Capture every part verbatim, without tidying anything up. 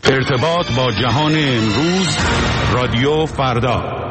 ارتباط با جهان امروز، رادیو فردا.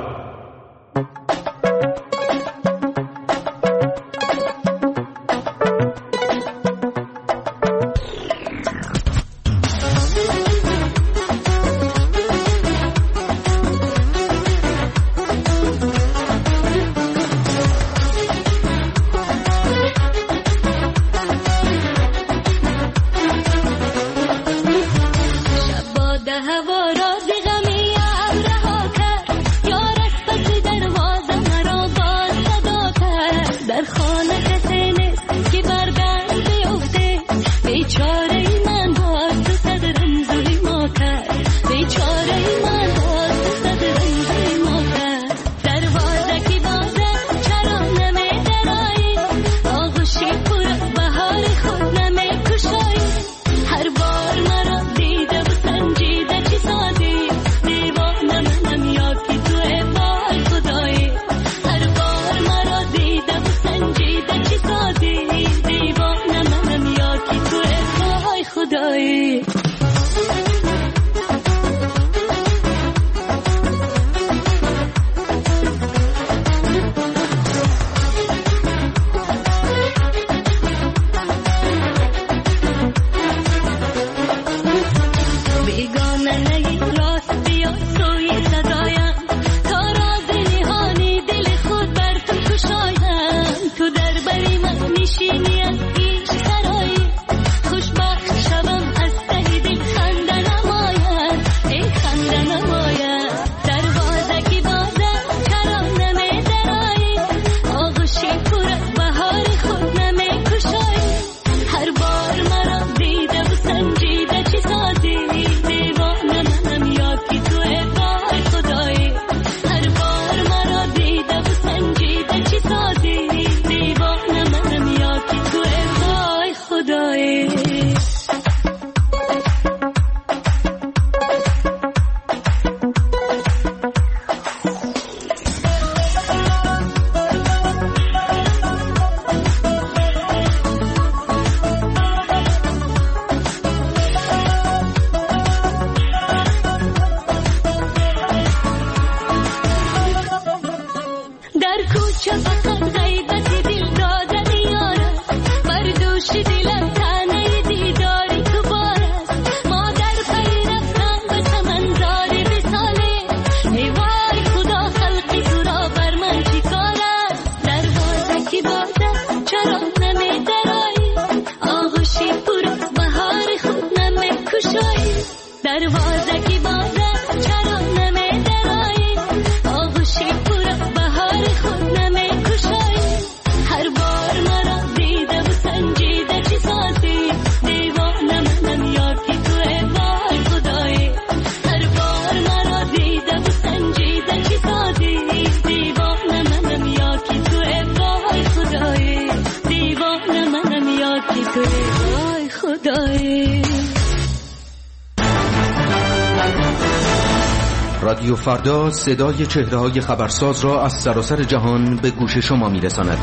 رادیو فردا صدای چهره‌های خبرساز را از سراسر جهان به گوش شما می‌رساند.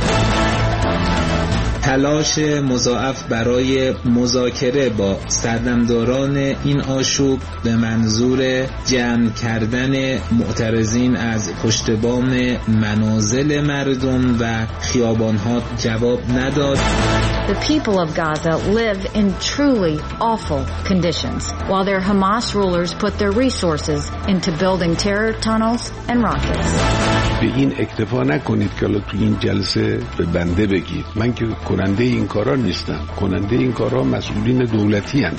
تلاش مضاعف برای مذاکره با سردمداران این آشوب به منظور جمع کردن معترضین از پشت بام منازل مردم و خیابان‌ها جواب نداد. The people of Gaza live in truly awful conditions, while their Hamas rulers put their resources into building terror tunnels and rockets. به این اکتفا نکنید که الان تو این جلسه به بنده بگید. من که کننده این کارا نیستم. کننده این کارا مسئولین دولتی هستند.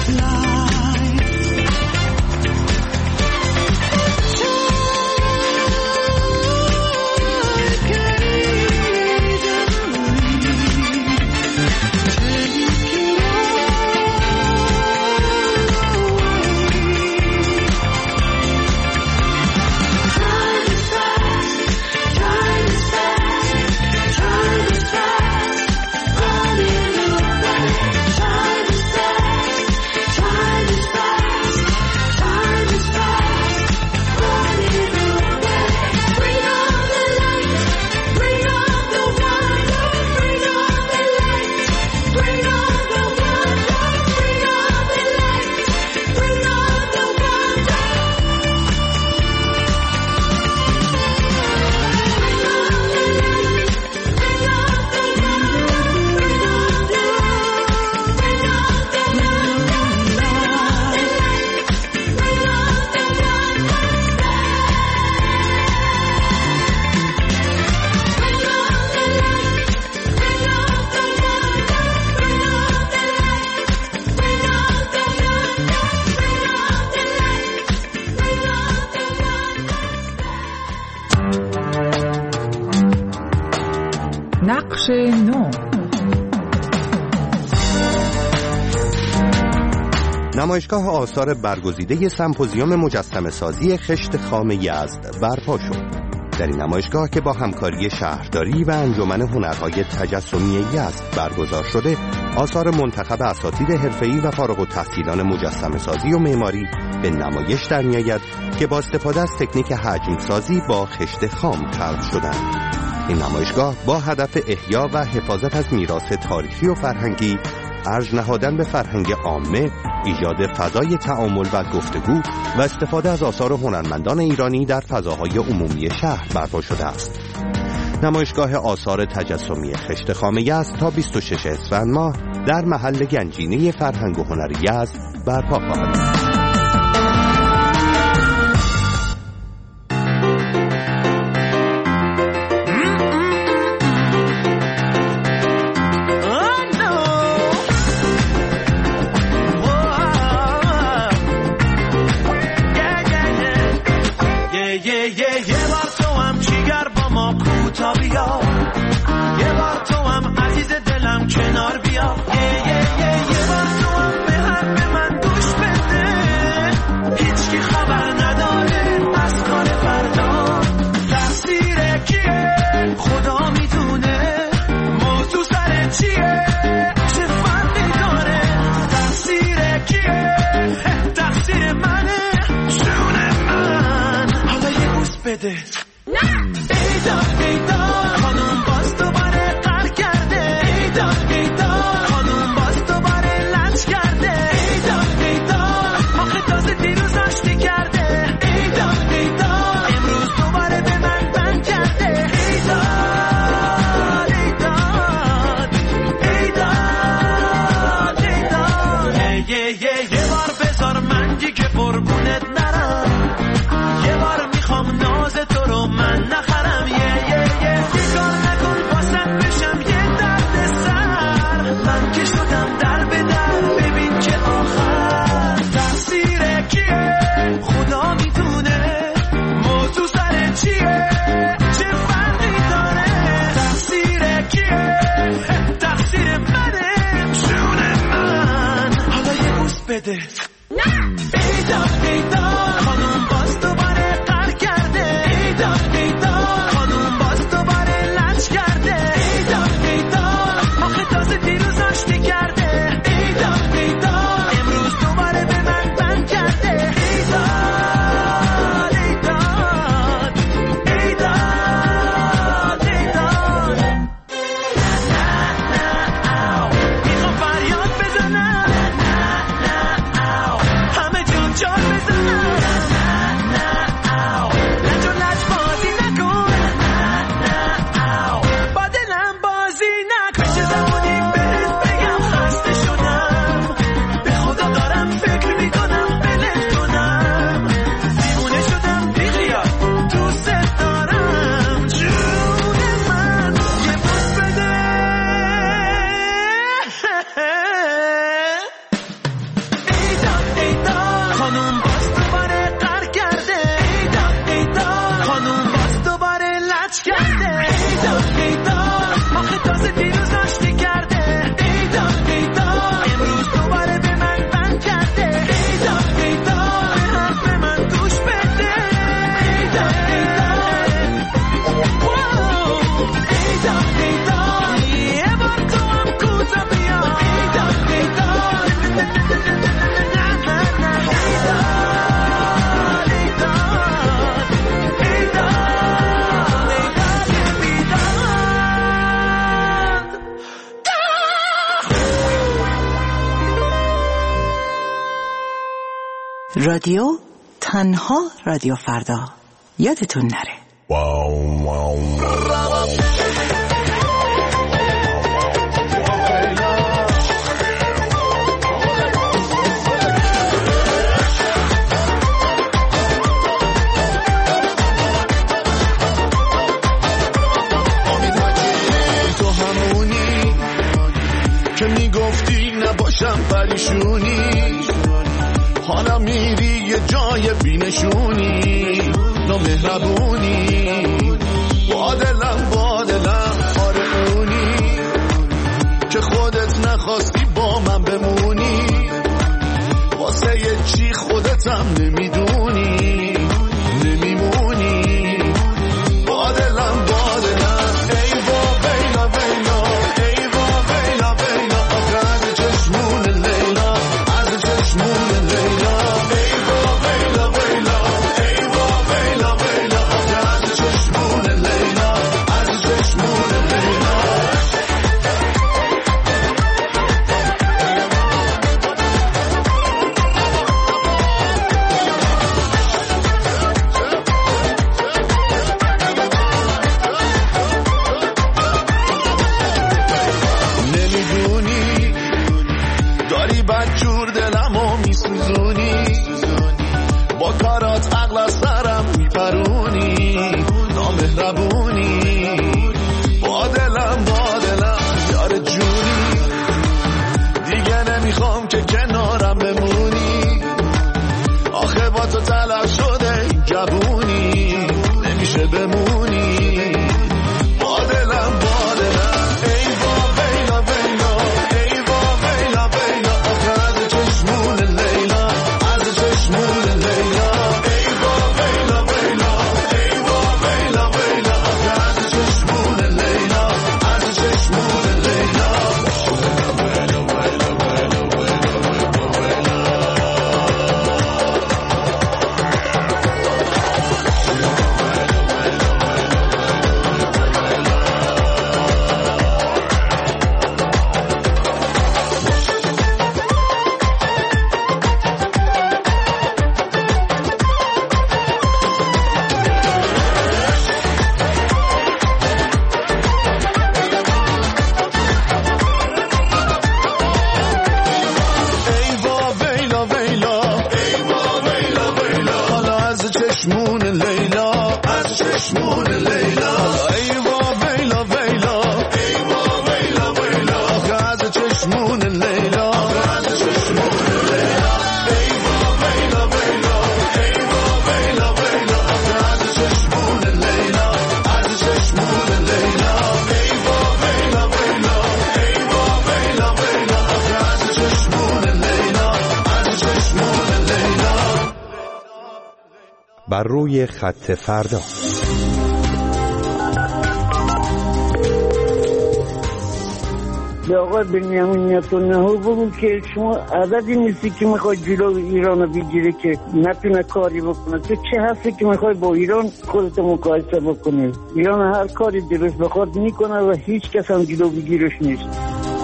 نقش نو. نمایشگاه آثار برگزیده سمپوزیوم مجسمه سازی خشت خام یزد برپا شد. در این نمایشگاه که با همکاری شهرداری و انجمن هنرهای تجسمی یزد برگزار شده، آثار منتخب اساتید حرفه‌ای و فارغ التحصیلان مجسمه سازی و معماری به نمایش در می‌آید که با استفاده از تکنیک حجم سازی با خشت خام خلق شدند. این نمایشگاه با هدف احیا و حفاظت از میراث تاریخی و فرهنگی، ارج نهادن به فرهنگ عامه، ایجاد فضای تعامل و گفتگو و استفاده از آثار هنرمندان ایرانی در فضاهای عمومی شهر برپا شده است. نمایشگاه آثار تجسمی خشت خام یزد تا بیست و شش اسفند ماه در محل گنجینه فرهنگ و هنر یزد برپا خواهد شد. یه بار تو هم عزیز دلم کنار بیا، یه یه یه یه بار تو هم به حرف من گوش بده. هیچکی خبر نداره از کار فردا، تقصیر کیه خدا میدونه، موضوع سر چیه چه فرقی داره. تقصیر کیه تقصیر منه جون من، حالا یه بوس بده. ایدا ایدا خانوم باز دوباره قهر کرده، ایدا ایدا خانوم باز دوباره لنج کرده، ایدا ایدا آخه تازه دیروز آشتی کرده، ایدا ایدا امروز دوباره به من بند کرده. ایدا ایدا ایدا ایدا یه یه یه بار بذار من دیگه قربونت نرم، یه بار میخوام ناز تو رو من نخرم، یه یه یه بیکار نکن باسم بشم یه درد سر، من که شدم در به در ببین که آخر. تقصیر کیه خدا میدونه، موضوع سر چیه چه فرقی داره. تقصیر کیه تقصیر منه جون من، حالا یه بوس بده. ایدا ایدا خانوم باز دوباره قهر کرده، ایدا ایدا خانوم باز دوباره لنج کرده، ایدا ایدا آخه تازه دیروز آشتی کرده، ایدا ایدا امروز دوباره به من بند کرده. ایدا ایدا ایدا ایدا میخوام فریاد بزنم، همه جون جان بزنم. خانوم باز دوباره قر کرده ایداد ایداد خانوم باز دوباره لچ کرده ایداد ایداد آخه تازه دیروز آشتی کرده ایداد ایداد امروز دوباره به من بند کرده ایداد ایداد به حرف من گوش بده ایداد ایداد ایداد ایداد یه بار تو هم کوتا بیا ایداد ایداد رادیو تنها رادیو فردا یادتون نره. واو واو تو همونی که میگفتی نباشم پریشونی، حالا میری یه جای بینشونی، نامهربونی، با دلم با دلم آرزونی که خودت نخواستی با من بمونی، واسه یه چی خودتم نمیدونی نمیمونی، با دلم با دلم ای با بیلا بیلا ای با بیلا بیلا آخه از چشمون لیلا از چشمون لیلا ای با بیلا بیلا ای با بیلا بیلا آخه از چشمون لیلا از چشمون لیلا. بدجور دلمو میسوزونی، با کارات عقل از سرم میپرونی، نامهربونی، با دلم با دلم یار جونی، دیگه نمیخوام که کنارم بمونی، آخه با تو تلخ شده این جوونی نمیشه بمونی، با دلم با دلم ای با بیلا بیلا ای با بیلا بیلا از چشمون لیلا از چشمون لیلا ای با بیلا بیلا ای با بیلا بیلا از چشمون لیلا از چشمون لیلا. چشمون لیلا از چشمون لیلا ای با بیلا بیلا ای با بیلا بیلا از چشمون لیلا از چشمون لیلا ای با بیلا بیلا ای با بیلا بیلا از چشمون لیلا از چشمون لیلا ای با بیلا بیلا ای با بیلا بیلا از چشمون لیلا از چشمون لیلا. بر روی خط فردا به آقای بنیامین نتانیاهو بگو که شما عددی نیستی که میخوای جلو ایران رو بگیری که نتونه کاری بکنه، تو چه هستی که میخوای با ایران خودت مقایسه بکنی؟ ایران هر کاری درست بخواد میکنه و هیچ کس هم جلو بگیرش نیست.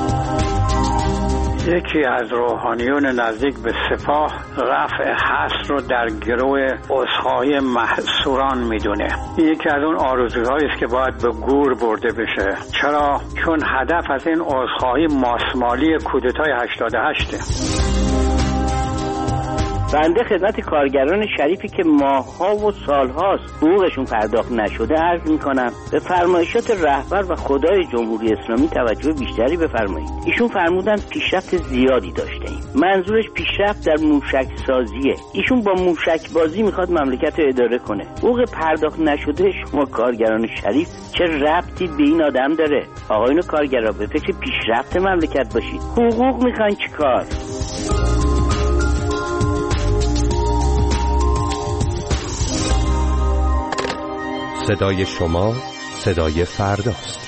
یکی از روحانیون نزدیک به سپاه رفع حصر رو در گروه عذرخواهی محصوران میدونه. یکی از اون آرزوهایی است که باید به گور برده بشه. چرا؟ چون هدف از این عذرخواهی ماسمالی کودتای هشتاد و هشت. بنده خدمت کارگران شریفی که ماه‌ها و سال‌هاست حقوقشون پرداخت نشده عرض می‌کنم به فرمایشات رهبر و خدای جمهوری اسلامی توجه بیشتری بفرمایید. ایشون فرمودن پیشرفت زیادی داشته ایم. منظورش پیشرفت در موشک سازیه. ایشون با موشک بازی میخواد مملکت رو اداره کنه. حقوق پرداخت نشده شما کارگران شریف چه ربطی به این آدم داره؟ آقایون کارگرا به فکر پیشرفت مملکت باشید. حقوق میخواین چیکار؟ صدای شما صدای فرداست.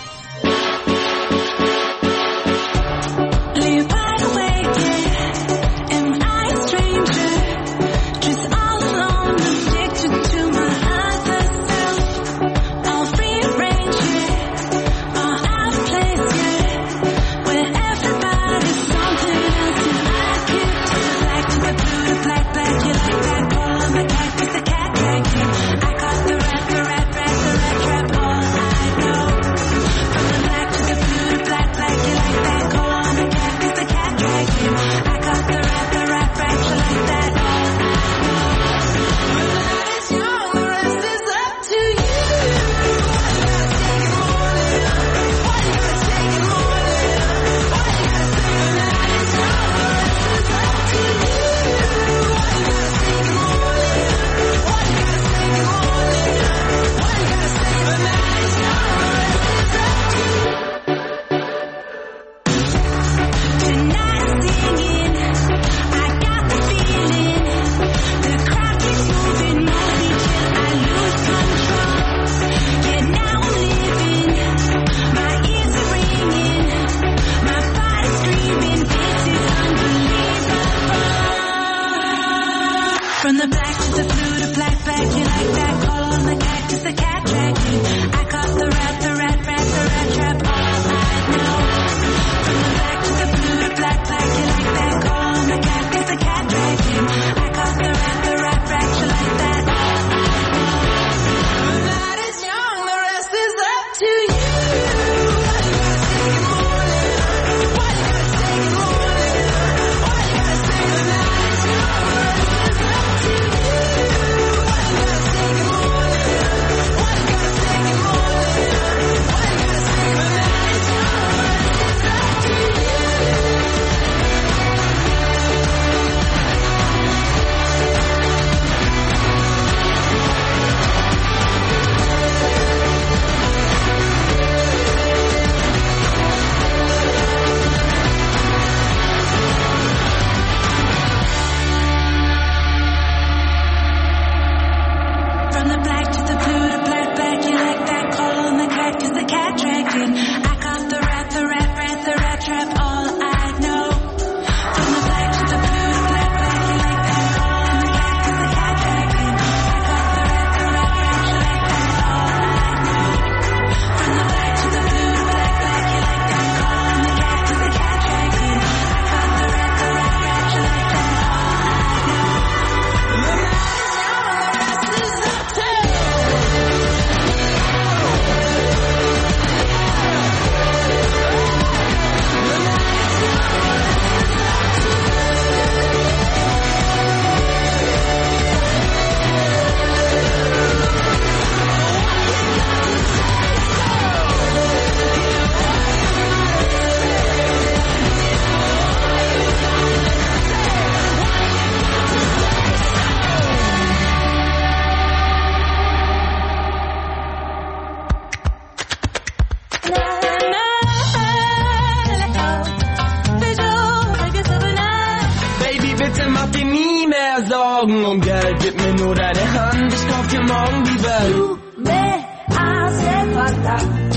Sorgen um Geld, gib mir nur deine Hand, ich kauf dir morgen die Welt. Du me hace falta,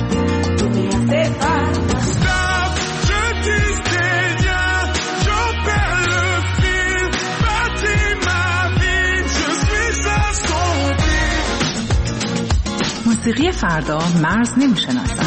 du me hace falta. Stop, je disais bien, je perds le fil, bâtis ma vie, je suis assombri. موسیقی فردا مرز نمیشناسد.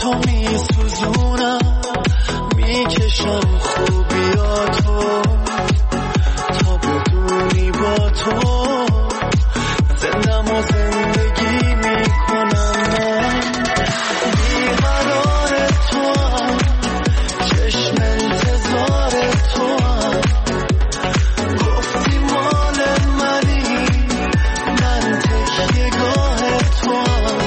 تو میسوزونم میکشم خوبیاتو تا بدونی با تو زندم و زندگی میکنم من بیقرار تو هم چشم انتظار تو هم گفتی مال منی من تکیه گاه تو هم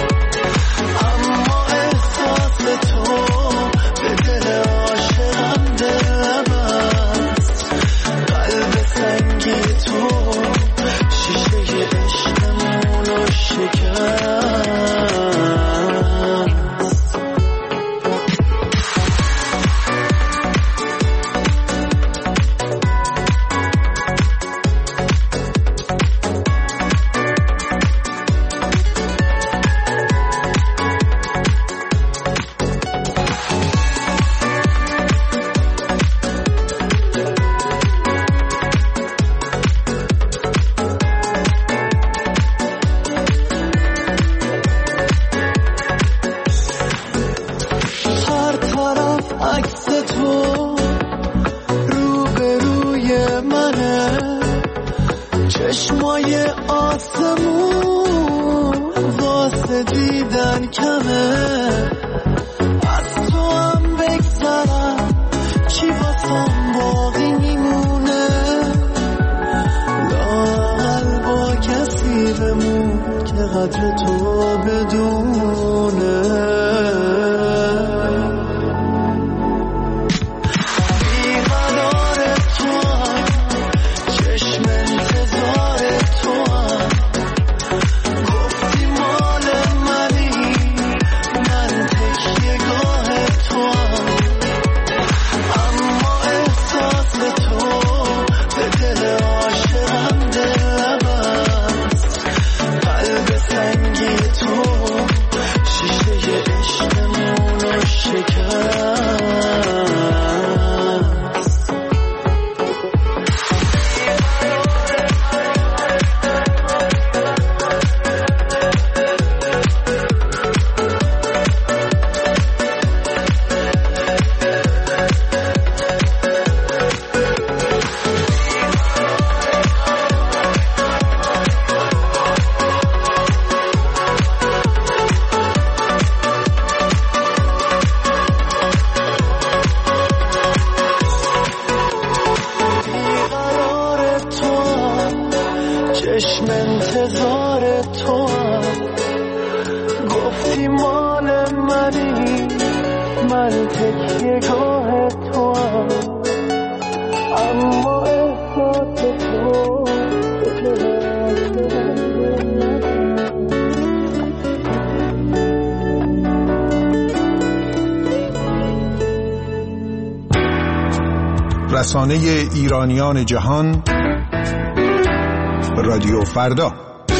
اما احساس تو به دل عاشقم دل بست قلب سنگی تو شیشه عشقمونو شکست چشمای آسمون واسه دیدن کمه از تو هم بگذرم چی واسم باقی میمونه لااقل با کسی بمون که قدر تو بدونه چشم انتظار تو هم گفتی مال منی من تکیه گاه تو هم اما احساس تو رسانه ایرانیان جهان رادیو فردا.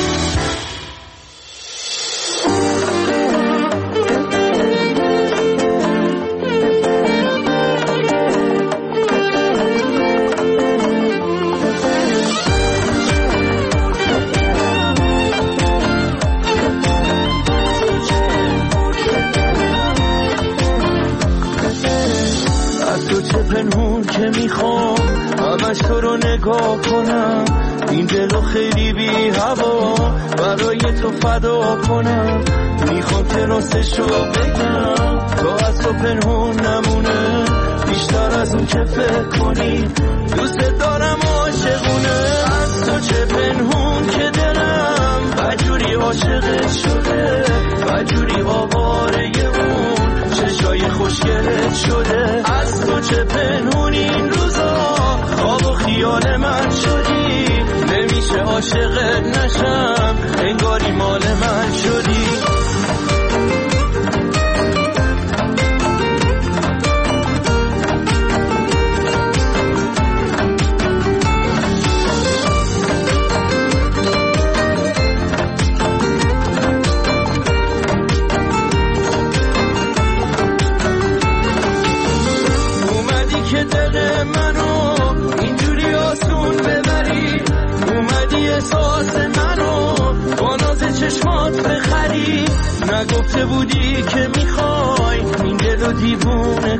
از تو چه پنهون که میخوام همش تو رو نگاه کنم این دلو خیلی بی هوا برای تو فدا کنم میخوام که راستشو بگم تو از تو پنهون نمونه بیشتر از اون که فکر کنی دوست دارم عاشقونه از تو چه پنهون که دلم بجوری عاشقت شده بجوری آواره اون چشای خوشگلت شده از تو چه پنهون این روزا خواب و خیال من شدی نمیشه عاشقت نشم انگاری مال من شدی اومدی که دل منو اینجوری آسون ببری اومدی احساس منو با ناز چشمات بخری نگفته بودی که میخوای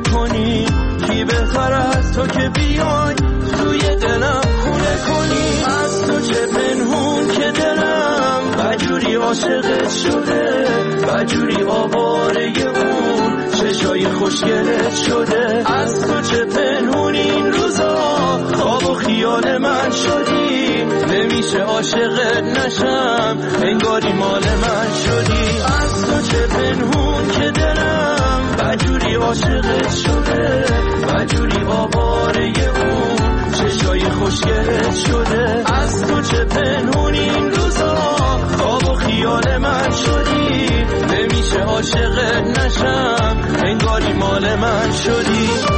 کنی، کی بهتر از تو که بیای توی دلم خونه کنی. از تو چه پنهون که دلم بجوری عاشقت شده، بجوری آواره اون چشای خوشگلت شده. از تو چه پنهون این روزا خواب و خیال من شدی، نمیشه عاشقت نشم انگاری مال من شدی. از تو چه پنهون که دلم بجوری عاشقت شده، بجوری آواره اون چشای خوشگلت شده. از تو چه پنهون این روزا خواب و خیال من شدی، نمیشه عاشقت نشم انگاری مال من شدی.